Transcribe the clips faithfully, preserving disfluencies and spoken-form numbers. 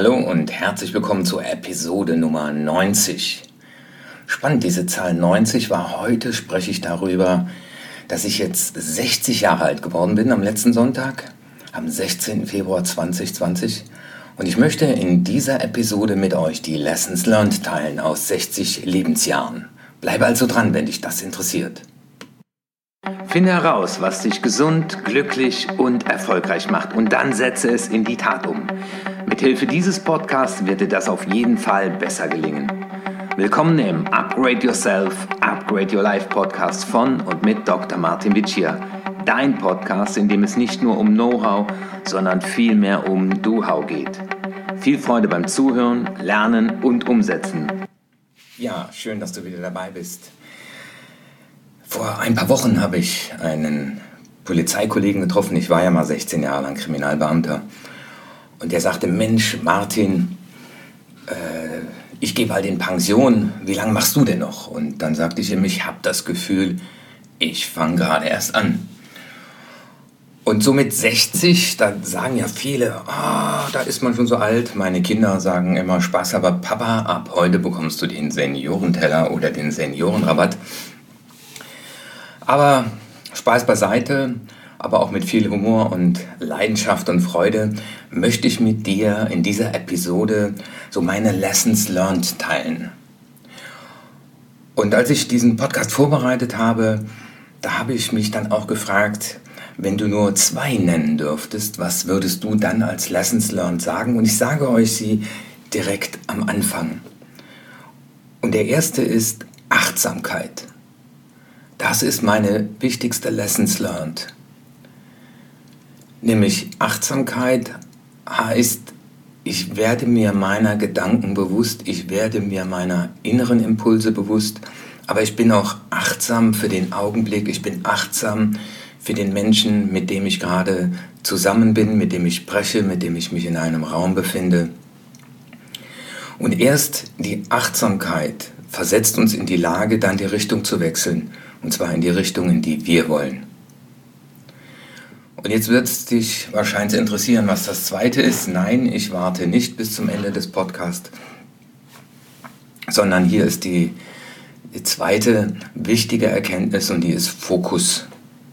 Hallo und herzlich willkommen zur Episode Nummer neunzig. Spannend, diese Zahl neunzig war. Heute spreche ich darüber, dass ich jetzt sechzig Jahre alt geworden bin am letzten Sonntag, am sechzehnten Februar zweitausendzwanzig. Und ich möchte in dieser Episode mit euch die Lessons Learned teilen aus sechzig Lebensjahren. Bleibe also dran, wenn dich das interessiert. Finde heraus, was dich gesund, glücklich und erfolgreich macht und dann setze es in die Tat um. Mithilfe dieses Podcasts wird dir das auf jeden Fall besser gelingen. Willkommen im Upgrade Yourself, Upgrade Your Life Podcast von und mit Doktor Martin Vicia. Dein Podcast, in dem es nicht nur um Know-how, sondern vielmehr um Do-How geht. Viel Freude beim Zuhören, Lernen und Umsetzen. Ja, schön, dass du wieder dabei bist. Vor ein paar Wochen habe ich einen Polizeikollegen getroffen. Ich war ja mal sechzehn Jahre lang Kriminalbeamter. Und der sagte, Mensch, Martin, äh, ich gehe bald in Pension. Wie lange machst du denn noch? Und dann sagte ich ihm, ich habe das Gefühl, ich fange gerade erst an. Und so mit sechzig, da sagen ja viele, ah, da ist man schon so alt. Meine Kinder sagen immer Spaß, aber Papa, ab heute bekommst du den Seniorenteller oder den Seniorenrabatt. Aber Spaß beiseite, aber auch mit viel Humor und Leidenschaft und Freude möchte ich mit dir in dieser Episode so meine Lessons Learned teilen. Und als ich diesen Podcast vorbereitet habe, da habe ich mich dann auch gefragt, wenn du nur zwei nennen dürftest, was würdest du dann als Lessons Learned sagen? Und ich sage euch sie direkt am Anfang. Und der erste ist Achtsamkeit. Das ist meine wichtigste Lessons Learned. Nämlich Achtsamkeit heißt, ich werde mir meiner Gedanken bewusst, ich werde mir meiner inneren Impulse bewusst, aber ich bin auch achtsam für den Augenblick, ich bin achtsam für den Menschen, mit dem ich gerade zusammen bin, mit dem ich spreche, mit dem ich mich in einem Raum befinde. Und erst die Achtsamkeit versetzt uns in die Lage, dann die Richtung zu wechseln. Und zwar in die Richtung, in die wir wollen. Und jetzt wird es dich wahrscheinlich interessieren, was das zweite ist. Nein, ich warte nicht bis zum Ende des Podcasts, sondern hier ist die, die zweite wichtige Erkenntnis und die ist Fokus.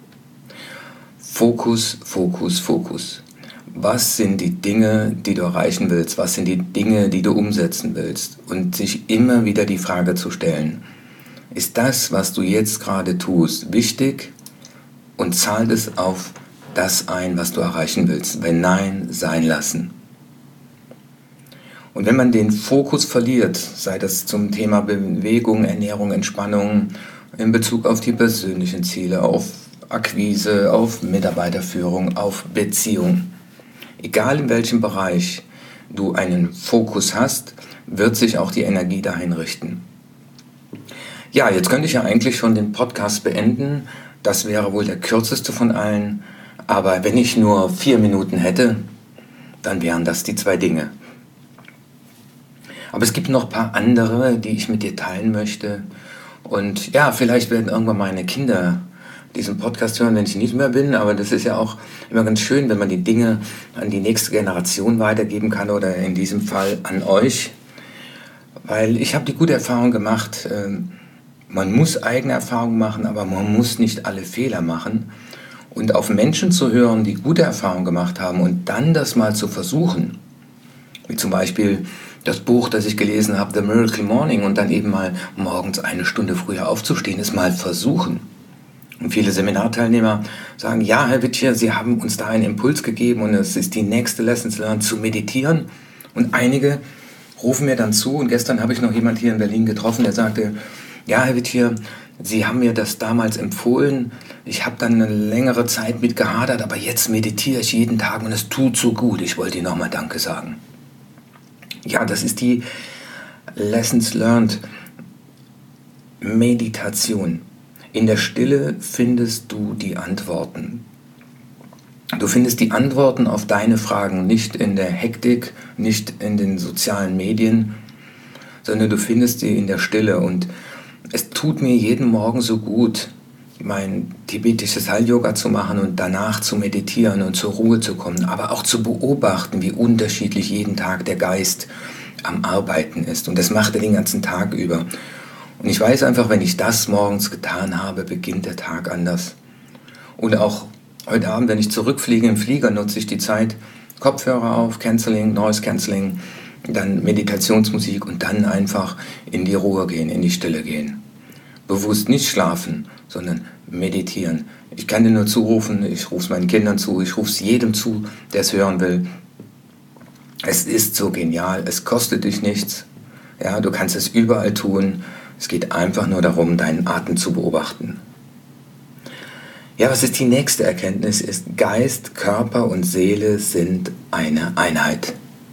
Fokus, Fokus, Fokus. Was sind die Dinge, die du erreichen willst? Was sind die Dinge, die du umsetzen willst? Und sich immer wieder die Frage zu stellen, ist das, was du jetzt gerade tust, wichtig und zahlt es auf das ein, was du erreichen willst? Wenn nein, sein lassen. Und wenn man den Fokus verliert, sei das zum Thema Bewegung, Ernährung, Entspannung, in Bezug auf die persönlichen Ziele, auf Akquise, auf Mitarbeiterführung, auf Beziehung, egal in welchem Bereich du einen Fokus hast, wird sich auch die Energie dahin richten. Ja, jetzt könnte ich ja eigentlich schon den Podcast beenden. Das wäre wohl der kürzeste von allen. Aber wenn ich nur vier Minuten hätte, dann wären das die zwei Dinge. Aber es gibt noch ein paar andere, die ich mit dir teilen möchte. Und ja, vielleicht werden irgendwann meine Kinder diesen Podcast hören, wenn ich nicht mehr bin. Aber das ist ja auch immer ganz schön, wenn man die Dinge an die nächste Generation weitergeben kann oder in diesem Fall an euch. Weil ich habe die gute Erfahrung gemacht, man muss eigene Erfahrungen machen, aber man muss nicht alle Fehler machen. Und auf Menschen zu hören, die gute Erfahrungen gemacht haben und dann das mal zu versuchen, wie zum Beispiel das Buch, das ich gelesen habe, The Miracle Morning, und dann eben mal morgens eine Stunde früher aufzustehen, ist mal versuchen. Und viele Seminarteilnehmer sagen, ja, Herr Vicia, Sie haben uns da einen Impuls gegeben und es ist die nächste Lessons Learned zu meditieren. Und einige rufen mir dann zu, und gestern habe ich noch jemand hier in Berlin getroffen, der sagte, ja, Herr Vicia, Sie haben mir das damals empfohlen. Ich habe dann eine längere Zeit mit gehadert, aber jetzt meditiere ich jeden Tag und es tut so gut. Ich wollte Ihnen nochmal Danke sagen. Ja, das ist die Lessons Learned Meditation. In der Stille findest du die Antworten. Du findest die Antworten auf deine Fragen nicht in der Hektik, nicht in den sozialen Medien, sondern du findest sie in der Stille. Und es tut mir jeden Morgen so gut, mein tibetisches Heil-Yoga zu machen und danach zu meditieren und zur Ruhe zu kommen, aber auch zu beobachten, wie unterschiedlich jeden Tag der Geist am Arbeiten ist. Und das macht er den ganzen Tag über. Und ich weiß einfach, wenn ich das morgens getan habe, beginnt der Tag anders. Und auch heute Abend, wenn ich zurückfliege im Flieger, nutze ich die Zeit, Kopfhörer auf, Canceling, Noise Cancelling, dann Meditationsmusik und dann einfach in die Ruhe gehen, in die Stille gehen. Bewusst nicht schlafen, sondern meditieren. Ich kann dir nur zurufen, ich rufe es meinen Kindern zu, ich rufe es jedem zu, der es hören will. Es ist so genial, es kostet dich nichts. Ja, du kannst es überall tun. Es geht einfach nur darum, deinen Atem zu beobachten. Ja, was ist die nächste Erkenntnis? Ist, Geist, Körper und Seele sind eine Einheit.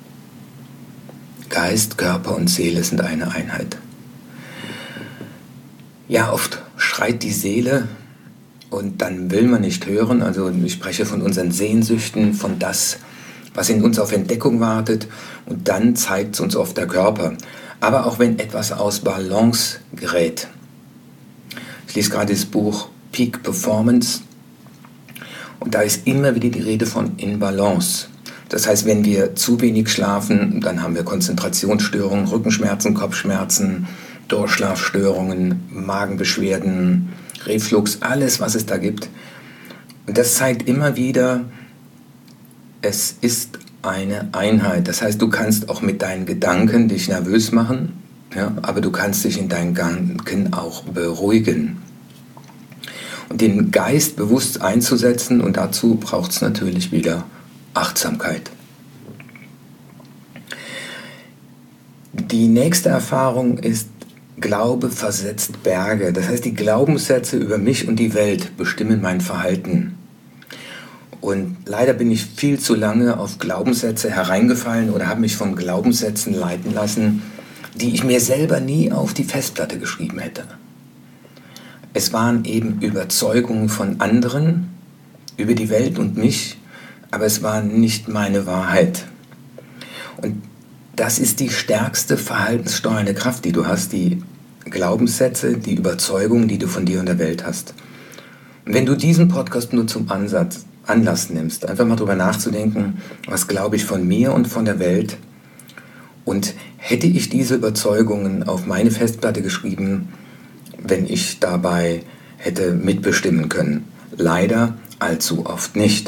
Geist, Körper und Seele sind eine Einheit. Ja, oft schreit die Seele und dann will man nicht hören. Also ich spreche von unseren Sehnsüchten, von das, was in uns auf Entdeckung wartet, und dann zeigt es uns oft der Körper. Aber auch wenn etwas aus Balance gerät. Ich lese gerade das Buch Peak Performance und da ist immer wieder die Rede von in Balance. Das heißt, wenn wir zu wenig schlafen, dann haben wir Konzentrationsstörungen, Rückenschmerzen, Kopfschmerzen, Durchschlafstörungen, Magenbeschwerden, Reflux, alles, was es da gibt. Und das zeigt immer wieder, es ist eine Einheit. Das heißt, du kannst auch mit deinen Gedanken dich nervös machen, ja, aber du kannst dich in deinen Gedanken auch beruhigen. Und den Geist bewusst einzusetzen, und dazu braucht es natürlich wieder Achtsamkeit. Die nächste Erfahrung ist, Glaube versetzt Berge. Das heißt, die Glaubenssätze über mich und die Welt bestimmen mein Verhalten. Und leider bin ich viel zu lange auf Glaubenssätze hereingefallen oder habe mich von Glaubenssätzen leiten lassen, die ich mir selber nie auf die Festplatte geschrieben hätte. Es waren eben Überzeugungen von anderen über die Welt und mich, aber es war nicht meine Wahrheit. Und das ist die stärkste verhaltenssteuernde Kraft, die du hast, die Glaubenssätze, die Überzeugungen, die du von dir und der Welt hast. Und wenn du diesen Podcast nur zum Ansatz, Anlass nimmst, einfach mal drüber nachzudenken, was glaube ich von mir und von der Welt, und hätte ich diese Überzeugungen auf meine Festplatte geschrieben, wenn ich dabei hätte mitbestimmen können. Leider allzu oft nicht.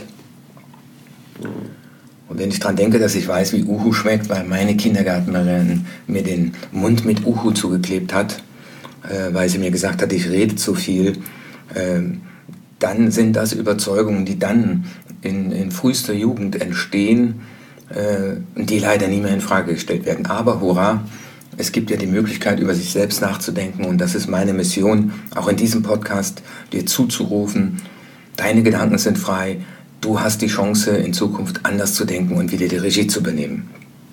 Und wenn ich daran denke, dass ich weiß, wie Uhu schmeckt, weil meine Kindergärtnerin mir den Mund mit Uhu zugeklebt hat, äh, weil sie mir gesagt hat, ich rede zu viel, äh, dann sind das Überzeugungen, die dann in, in frühester Jugend entstehen, äh, die leider nie mehr in Frage gestellt werden. Aber hurra, es gibt ja die Möglichkeit, über sich selbst nachzudenken, und das ist meine Mission, auch in diesem Podcast dir zuzurufen, deine Gedanken sind frei, du hast die Chance, in Zukunft anders zu denken und wieder die Regie zu übernehmen.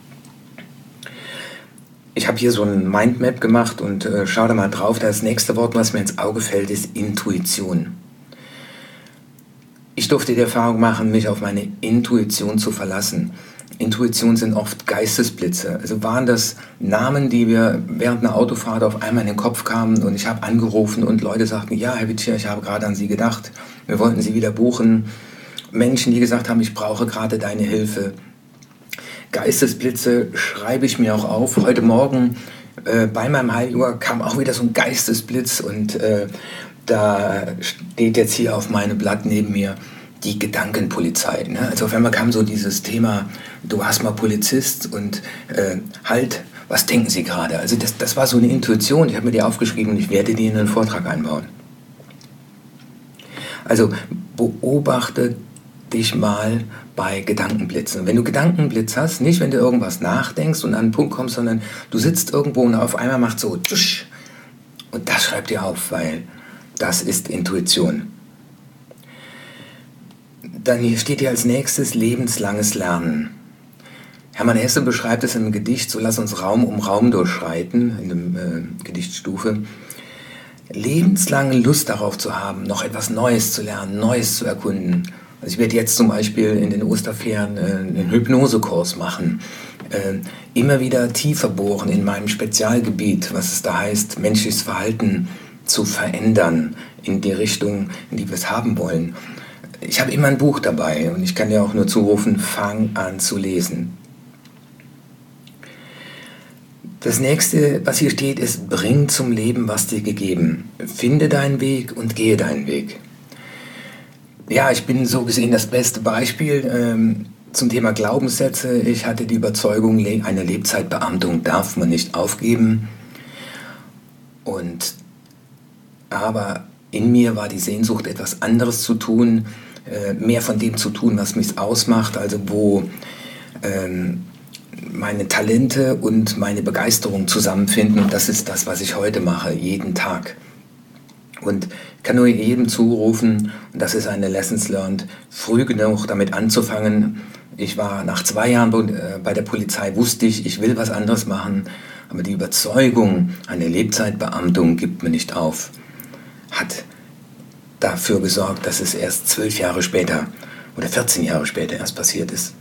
Ich habe hier so ein Mindmap gemacht und äh, schau da mal drauf. Das nächste Wort, was mir ins Auge fällt, ist Intuition. Ich durfte die Erfahrung machen, mich auf meine Intuition zu verlassen. Intuition sind oft Geistesblitze. Also waren das Namen, die mir während einer Autofahrt auf einmal in den Kopf kamen, und ich habe angerufen und Leute sagten, ja, Herr Wittscher, ich habe gerade an Sie gedacht, wir wollten Sie wieder buchen. Menschen, die gesagt haben, ich brauche gerade deine Hilfe. Geistesblitze schreibe ich mir auch auf. Heute Morgen äh, bei meinem Heil-Yoga kam auch wieder so ein Geistesblitz, und äh, da steht jetzt hier auf meinem Blatt neben mir die Gedankenpolizei. Ne? Also auf einmal kam so dieses Thema, du warst mal Polizist und äh, halt, was denken Sie gerade? Also das, das war so eine Intuition, ich habe mir die aufgeschrieben und ich werde die in einen Vortrag einbauen. Also beobachte dich mal bei Gedankenblitzen. Und wenn du Gedankenblitz hast, nicht wenn du irgendwas nachdenkst und an einen Punkt kommst, sondern du sitzt irgendwo und auf einmal macht so tsch, und das schreib dir auf, weil das ist Intuition. Dann hier steht hier als nächstes lebenslanges Lernen. Hermann Hesse beschreibt es in einem Gedicht, so lass uns Raum um Raum durchschreiten, in der äh, Gedichtstufe. Lebenslange Lust darauf zu haben, noch etwas Neues zu lernen, Neues zu erkunden. Also ich werde jetzt zum Beispiel in den Osterferien äh, einen Hypnosekurs machen. Äh, immer wieder tiefer bohren in meinem Spezialgebiet, was es da heißt, menschliches Verhalten, zu verändern in die Richtung, in die wir es haben wollen. Ich habe immer ein Buch dabei und ich kann dir auch nur zurufen, fang an zu lesen. Das nächste, was hier steht, ist, bring zum Leben, was dir gegeben. Finde deinen Weg und gehe deinen Weg. Ja, ich bin so gesehen das beste Beispiel ähm, zum Thema Glaubenssätze. Ich hatte die Überzeugung, eine Lebzeitbeamtung darf man nicht aufgeben. Und, aber in mir war die Sehnsucht, etwas anderes zu tun, äh, mehr von dem zu tun, was mich ausmacht, also wo ähm, meine Talente und meine Begeisterung zusammenfinden. Und das ist das, was ich heute mache, jeden Tag. Und ich kann nur jedem zurufen, und das ist eine Lessons learned, früh genug damit anzufangen. Ich war nach zwei Jahren bei der Polizei, wusste ich, ich will was anderes machen, aber die Überzeugung, eine Lebzeitbeamtung gibt mir nicht auf, hat dafür gesorgt, dass es erst zwölf Jahre später oder vierzehn Jahre später erst passiert ist.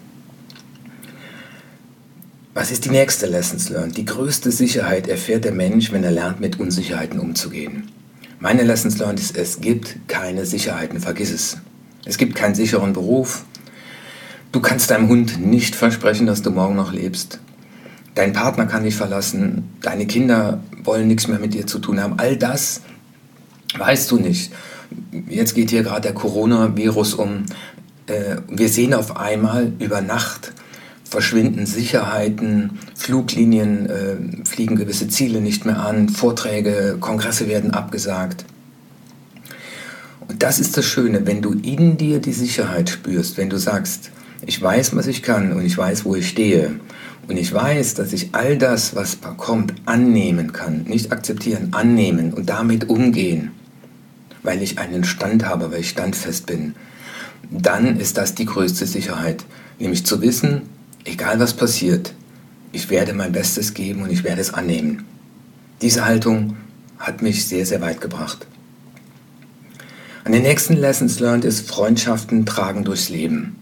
Was ist die nächste Lessons learned? Die größte Sicherheit erfährt der Mensch, wenn er lernt, mit Unsicherheiten umzugehen. Meine Lessons learned ist, es gibt keine Sicherheiten, vergiss es. Es gibt keinen sicheren Beruf. Du kannst deinem Hund nicht versprechen, dass du morgen noch lebst. Dein Partner kann dich verlassen. Deine Kinder wollen nichts mehr mit dir zu tun haben. All das weißt du nicht. Jetzt geht hier gerade der Coronavirus um. Wir sehen auf einmal über Nacht, verschwinden Sicherheiten, Fluglinien äh, fliegen gewisse Ziele nicht mehr an, Vorträge, Kongresse werden abgesagt. Und das ist das Schöne, wenn du in dir die Sicherheit spürst, wenn du sagst, ich weiß, was ich kann und ich weiß, wo ich stehe und ich weiß, dass ich all das, was kommt, annehmen kann, nicht akzeptieren, annehmen und damit umgehen, weil ich einen Stand habe, weil ich standfest bin, dann ist das die größte Sicherheit, nämlich zu wissen, egal was passiert, ich werde mein Bestes geben und ich werde es annehmen. Diese Haltung hat mich sehr, sehr weit gebracht. An den nächsten Lessons learned ist, Freundschaften tragen durchs Leben.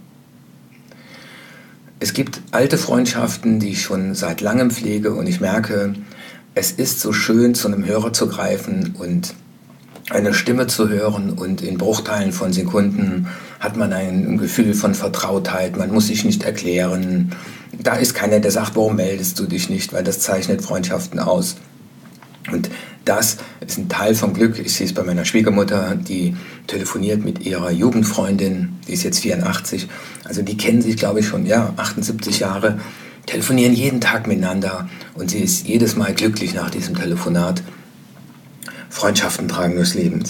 Es gibt alte Freundschaften, die ich schon seit langem pflege und ich merke, es ist so schön, zu einem Hörer zu greifen und eine Stimme zu hören und in Bruchteilen von Sekunden hat man ein Gefühl von Vertrautheit, man muss sich nicht erklären. Da ist keiner, der sagt, warum meldest du dich nicht, weil das zeichnet Freundschaften aus. Und das ist ein Teil vom Glück. Ich sehe es bei meiner Schwiegermutter, die telefoniert mit ihrer Jugendfreundin, die ist jetzt vierundachtzig, also die kennen sich, glaube ich, schon ja, achtundsiebzig Jahre, telefonieren jeden Tag miteinander und sie ist jedes Mal glücklich nach diesem Telefonat. Freundschaften tragen durchs Leben.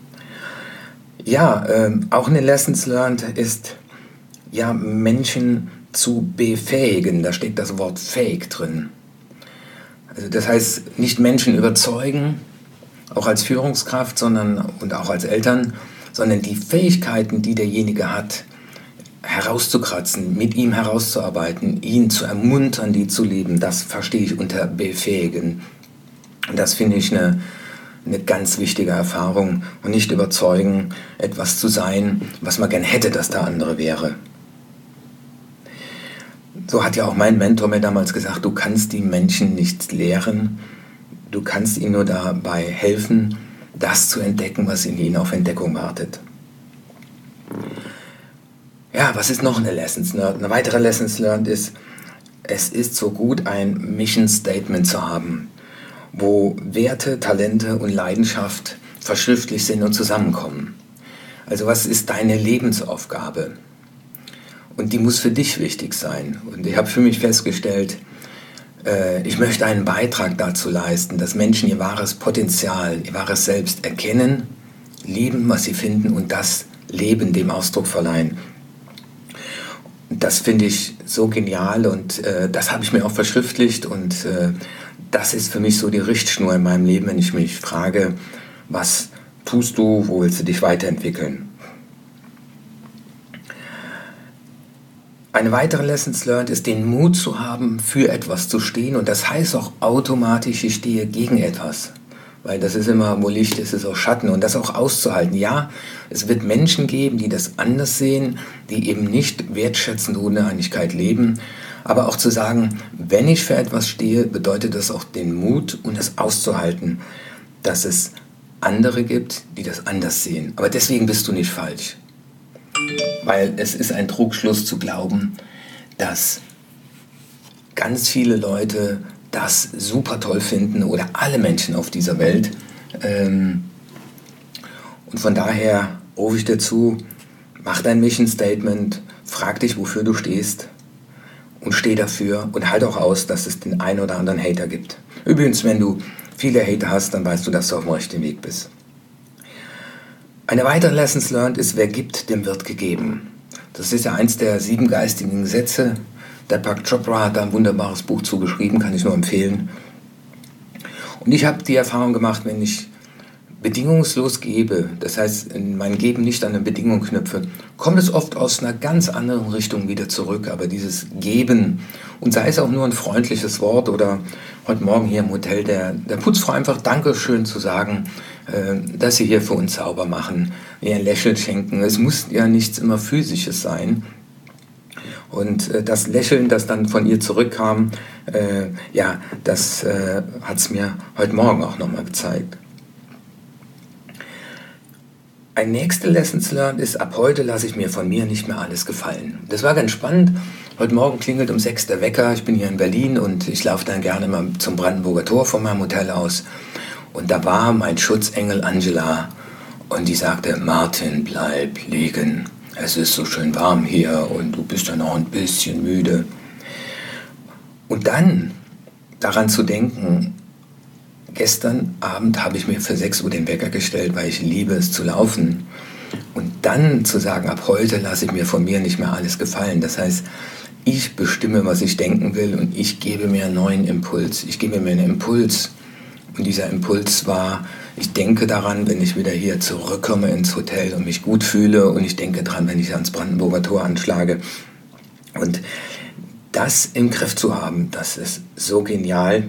Ja, äh, auch eine Lessons learned ist, ja, Menschen zu befähigen. Da steckt das Wort fähig drin. Also das heißt, nicht Menschen überzeugen, auch als Führungskraft, sondern und auch als Eltern, sondern die Fähigkeiten, die derjenige hat, herauszukratzen, mit ihm herauszuarbeiten, ihn zu ermuntern, die zu leben, das verstehe ich unter befähigen. Und das finde ich eine eine ganz wichtige Erfahrung und nicht überzeugen, etwas zu sein, was man gern hätte, dass der andere wäre. So hat ja auch mein Mentor mir damals gesagt, du kannst die Menschen nicht lehren, du kannst ihnen nur dabei helfen, das zu entdecken, was in ihnen auf Entdeckung wartet. Ja, was ist noch eine Lessons learned? Eine weitere Lessons learned ist, es ist so gut, ein Mission Statement zu haben, wo Werte, Talente und Leidenschaft verschriftlich sind und zusammenkommen. Also was ist deine Lebensaufgabe? Und die muss für dich wichtig sein. Und ich habe für mich festgestellt, äh, ich möchte einen Beitrag dazu leisten, dass Menschen ihr wahres Potenzial, ihr wahres Selbst erkennen, lieben, was sie finden und das Leben dem Ausdruck verleihen. Das finde ich so genial und äh, das habe ich mir auch verschriftlicht und äh, das ist für mich so die Richtschnur in meinem Leben, wenn ich mich frage, was tust du, wo willst du dich weiterentwickeln? Eine weitere Lessons learned ist, den Mut zu haben, für etwas zu stehen und das heißt auch automatisch, ich stehe gegen etwas. Weil das ist immer, wo Licht ist, ist auch Schatten und das auch auszuhalten. Ja, es wird Menschen geben, die das anders sehen, die eben nicht wertschätzend Uneinigkeit leben, aber auch zu sagen, wenn ich für etwas stehe, bedeutet das auch den Mut und das auszuhalten, dass es andere gibt, die das anders sehen. Aber deswegen bist du nicht falsch. Weil es ist ein Trugschluss zu glauben, dass ganz viele Leute das super toll finden oder alle Menschen auf dieser Welt. Ähm, und von daher rufe ich dir zu, mach dein Mission Statement, frag dich, wofür du stehst und steh dafür und halt auch aus, dass es den einen oder anderen Hater gibt. Übrigens, wenn du viele Hater hast, dann weißt du, dass du auf dem richtigen Weg bist. Eine weitere Lessons learned ist, wer gibt, dem wird gegeben. Das ist ja eins der sieben geistigen Gesetze. Deepak Chopra hat da ein wunderbares Buch zugeschrieben, kann ich nur empfehlen. Und ich habe die Erfahrung gemacht, wenn ich bedingungslos gebe, das heißt, in mein Geben nicht an eine Bedingung knüpfe, kommt es oft aus einer ganz anderen Richtung wieder zurück. Aber dieses Geben, und sei es auch nur ein freundliches Wort oder heute Morgen hier im Hotel der, der Putzfrau einfach Dankeschön zu sagen, äh, dass sie hier für uns sauber machen, ihr ein Lächeln schenken. Es muss ja nichts immer Physisches sein. Und äh, das Lächeln, das dann von ihr zurückkam, äh, ja, das äh, hat es mir heute Morgen auch nochmal gezeigt. Ein nächster Lessons learned ist, ab heute lasse ich mir von mir nicht mehr alles gefallen. Das war ganz spannend. Heute Morgen klingelt um sechs der Wecker. Ich bin hier in Berlin und ich laufe dann gerne mal zum Brandenburger Tor von meinem Hotel aus. Und da war mein Schutzengel Angela und die sagte, Martin, bleib liegen. Es ist so schön warm hier und du bist ja noch ein bisschen müde. Und dann daran zu denken, gestern Abend habe ich mir für sechs Uhr den Wecker gestellt, weil ich liebe es zu laufen. Und dann zu sagen, ab heute lasse ich mir von mir nicht mehr alles gefallen. Das heißt, ich bestimme, was ich denken will und ich gebe mir einen neuen Impuls. Ich gebe mir einen Impuls. Und dieser Impuls war, ich denke daran, wenn ich wieder hier zurückkomme ins Hotel und mich gut fühle. Und ich denke daran, wenn ich ans Brandenburger Tor anschlage. Und das im Griff zu haben, das ist so genial.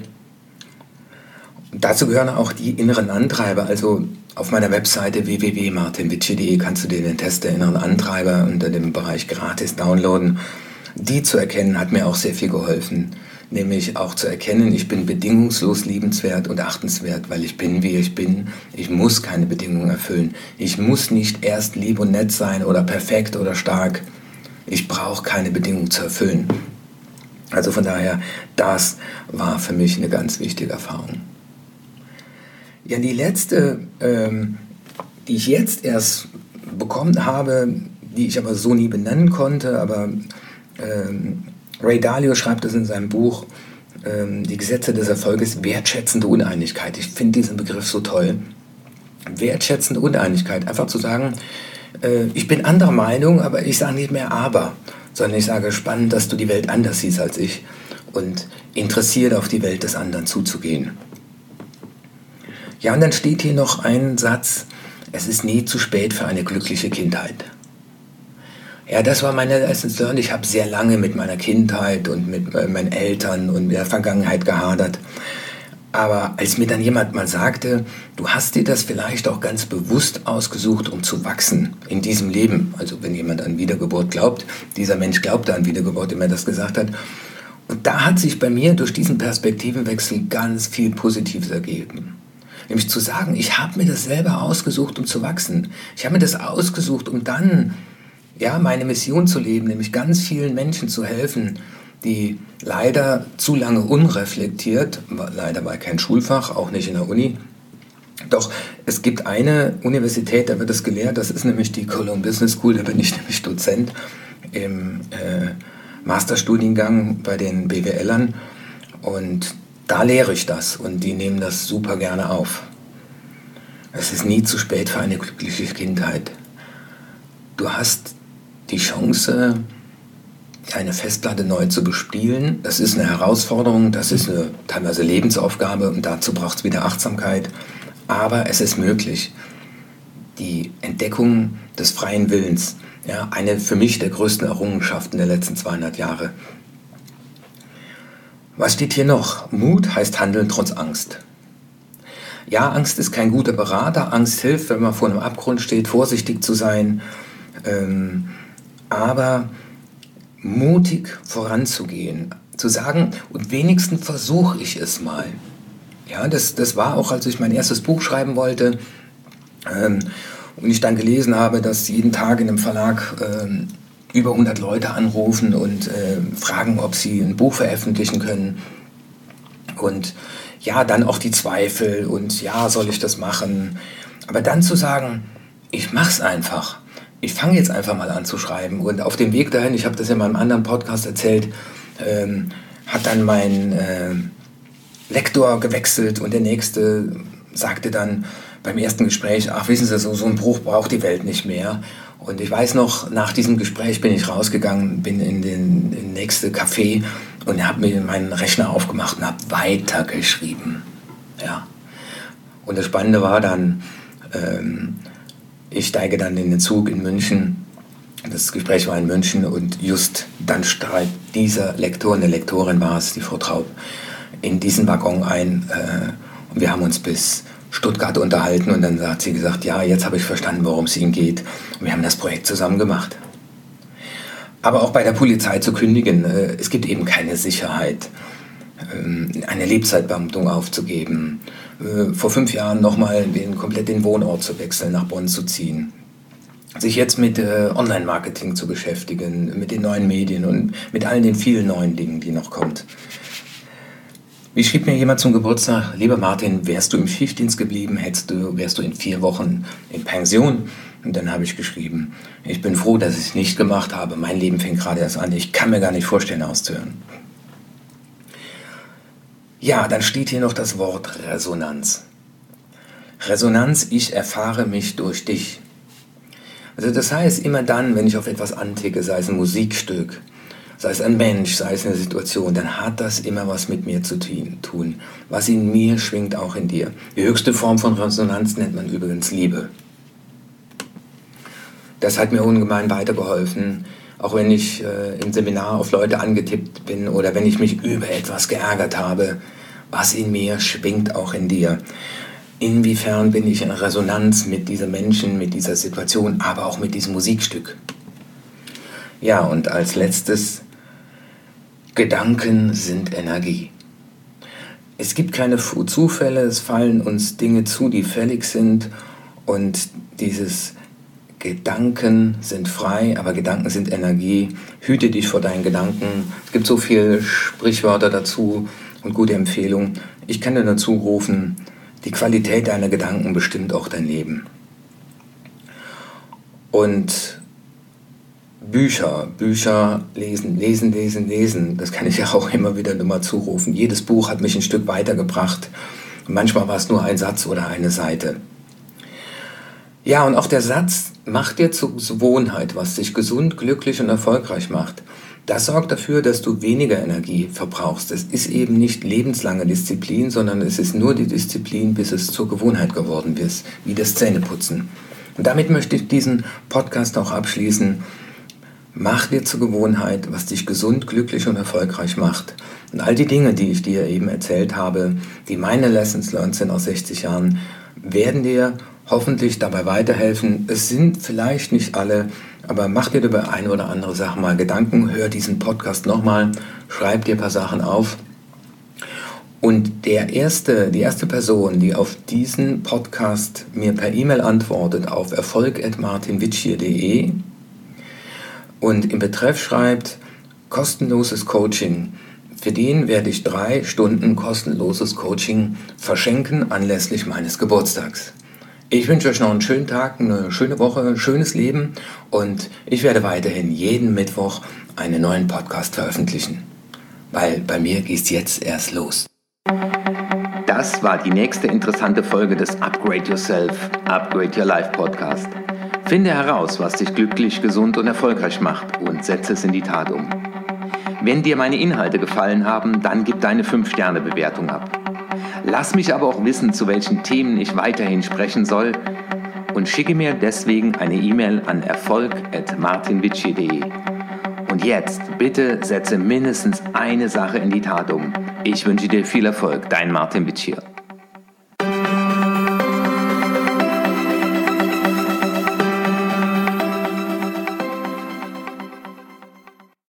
Und dazu gehören auch die inneren Antreiber. Also auf meiner Webseite w w w punkt martin vici punkt de kannst du dir den Test der inneren Antreiber unter dem Bereich gratis downloaden. Die zu erkennen hat mir auch sehr viel geholfen. Nämlich auch zu erkennen, ich bin bedingungslos liebenswert und achtenswert, weil ich bin, wie ich bin. Ich muss keine Bedingungen erfüllen. Ich muss nicht erst lieb und nett sein oder perfekt oder stark. Ich brauche keine Bedingungen zu erfüllen. Also von daher, das war für mich eine ganz wichtige Erfahrung. Ja, die letzte, ähm, die ich jetzt erst bekommen habe, die ich aber so nie benennen konnte, aber ähm, Ray Dalio schreibt es in seinem Buch, ähm, die Gesetze des Erfolges, wertschätzende Uneinigkeit. Ich finde diesen Begriff so toll. Wertschätzende Uneinigkeit, einfach zu sagen, äh, ich bin anderer Meinung, aber ich sage nicht mehr aber, sondern ich sage, spannend, dass du die Welt anders siehst als ich und interessiert auf die Welt des anderen zuzugehen. Ja, und dann steht hier noch ein Satz, es ist nie zu spät für eine glückliche Kindheit. Ja, das war meine Lessons learned. Ich habe sehr lange mit meiner Kindheit und mit äh, meinen Eltern und der Vergangenheit gehadert. Aber als mir dann jemand mal sagte, du hast dir das vielleicht auch ganz bewusst ausgesucht, um zu wachsen in diesem Leben. Also wenn jemand an Wiedergeburt glaubt, dieser Mensch glaubte an Wiedergeburt, der mir das gesagt hat. Und da hat sich bei mir durch diesen Perspektivenwechsel ganz viel Positives ergeben. Nämlich zu sagen, ich habe mir das selber ausgesucht, um zu wachsen. Ich habe mir das ausgesucht, um dann ja, meine Mission zu leben, nämlich ganz vielen Menschen zu helfen, die leider zu lange unreflektiert, leider war kein Schulfach, auch nicht in der Uni. Doch es gibt eine Universität, da wird es gelehrt, das ist nämlich die Cologne Business School, da bin ich nämlich Dozent im äh, Masterstudiengang bei den B W Lern und da lehre ich das und die nehmen das super gerne auf. Es ist nie zu spät für eine glückliche Kindheit. Du hast die Chance, eine Festplatte neu zu bespielen. Das ist eine Herausforderung, das ist eine teilweise Lebensaufgabe und dazu braucht es wieder Achtsamkeit. Aber es ist möglich. Die Entdeckung des freien Willens, ja, eine für mich der größten Errungenschaften der letzten zweihundert Jahre. Was steht hier noch? Mut heißt Handeln trotz Angst. Ja, Angst ist kein guter Berater. Angst hilft, wenn man vor einem Abgrund steht, vorsichtig zu sein. Ähm, aber mutig voranzugehen, zu sagen, und wenigstens versuche ich es mal. Ja, das, das war auch, als ich mein erstes Buch schreiben wollte, Ähm, und ich dann gelesen habe, dass jeden Tag in einem Verlag ähm, über hundert Leute anrufen und äh, fragen, ob sie ein Buch veröffentlichen können. Und ja, dann auch die Zweifel und ja, soll ich das machen? Aber dann zu sagen, ich mach's einfach. Ich fange jetzt einfach mal an zu schreiben. Und auf dem Weg dahin, ich habe das in meinem anderen Podcast erzählt, ähm, hat dann mein äh, Lektor gewechselt und der nächste sagte dann beim ersten Gespräch, ach wissen Sie, so, so ein Buch braucht die Welt nicht mehr. Und ich weiß noch, nach diesem Gespräch bin ich rausgegangen, bin in den, in den nächsten Café und habe mir meinen Rechner aufgemacht und habe weitergeschrieben. Ja. Und das Spannende war dann, ähm, ich steige dann in den Zug in München. Das Gespräch war in München und just dann steigt dieser Lektor, eine Lektorin war es, die Frau Traub, in diesen Waggon ein äh, und wir haben uns bis Stuttgart unterhalten und dann hat sie gesagt, ja, jetzt habe ich verstanden, worum es Ihnen geht und wir haben das Projekt zusammen gemacht. Aber auch bei der Polizei zu kündigen, äh, es gibt eben keine Sicherheit, ähm, eine Lebzeitbeamtung aufzugeben, äh, vor fünf Jahren nochmal den, komplett den Wohnort zu wechseln, nach Bonn zu ziehen, sich jetzt mit äh, Online-Marketing zu beschäftigen, mit den neuen Medien und mit all den vielen neuen Dingen, die noch kommt. Wie schrieb mir jemand zum Geburtstag, lieber Martin, wärst du im Schichtdienst geblieben, hättest du, wärst du in vier Wochen in Pension? Und dann habe ich geschrieben, ich bin froh, dass ich es nicht gemacht habe. Mein Leben fängt gerade erst an. Ich kann mir gar nicht vorstellen, auszuhören. Ja, dann steht hier noch das Wort Resonanz. Resonanz, ich erfahre mich durch dich. Also das heißt, immer dann, wenn ich auf etwas anticke, sei es ein Musikstück, sei es ein Mensch, sei es eine Situation, dann hat das immer was mit mir zu tun. Was in mir schwingt, auch in dir. Die höchste Form von Resonanz nennt man übrigens Liebe. Das hat mir ungemein weitergeholfen, auch wenn ich äh, im Seminar auf Leute angetippt bin oder wenn ich mich über etwas geärgert habe. Was in mir schwingt, auch in dir. Inwiefern bin ich in Resonanz mit diesem Menschen, mit dieser Situation, aber auch mit diesem Musikstück. Ja, und als letztes, Gedanken sind Energie. Es gibt keine Zufälle, es fallen uns Dinge zu, die fällig sind und dieses Gedanken sind frei, aber Gedanken sind Energie. Hüte dich vor deinen Gedanken. Es gibt so viele Sprichwörter dazu und gute Empfehlungen. Ich kann dir dazu rufen, die Qualität deiner Gedanken bestimmt auch dein Leben. Und Bücher, Bücher lesen, lesen, lesen, lesen, das kann ich ja auch immer wieder nur mal zurufen. Jedes Buch hat mich ein Stück weitergebracht. Manchmal war es nur ein Satz oder eine Seite. Ja, und auch der Satz, mach dir zur Gewohnheit, was dich gesund, glücklich und erfolgreich macht. Das sorgt dafür, dass du weniger Energie verbrauchst. Es ist eben nicht lebenslange Disziplin, sondern es ist nur die Disziplin, bis es zur Gewohnheit geworden ist, wie das Zähneputzen. Und damit möchte ich diesen Podcast auch abschließen. Mach dir zur Gewohnheit, was dich gesund, glücklich und erfolgreich macht. Und all die Dinge, die ich dir eben erzählt habe, die meine Lessons learned sind aus sechzig Jahren, werden dir hoffentlich dabei weiterhelfen. Es sind vielleicht nicht alle, aber mach dir über eine oder andere Sache mal Gedanken, hör diesen Podcast nochmal, schreib dir ein paar Sachen auf. Und der erste, die erste Person, die auf diesen Podcast mir per E-Mail antwortet, auf erfolg at martinvitsier punkt de und im Betreff schreibt kostenloses Coaching, für den werde ich drei Stunden kostenloses Coaching verschenken anlässlich meines Geburtstags. Ich wünsche euch noch einen schönen Tag, eine schöne Woche, ein schönes Leben und ich werde weiterhin jeden Mittwoch einen neuen Podcast veröffentlichen, weil bei mir geht's jetzt erst los. Das war die nächste interessante Folge des Upgrade Yourself, Upgrade Your Life Podcast. Finde heraus, was dich glücklich, gesund und erfolgreich macht und setze es in die Tat um. Wenn dir meine Inhalte gefallen haben, dann gib deine fünf Sterne Bewertung ab. Lass mich aber auch wissen, zu welchen Themen ich weiterhin sprechen soll und schicke mir deswegen eine E-Mail an erfolg at martinvitsier punkt de. Und jetzt bitte setze mindestens eine Sache in die Tat um. Ich wünsche dir viel Erfolg, dein Martin Vitsier.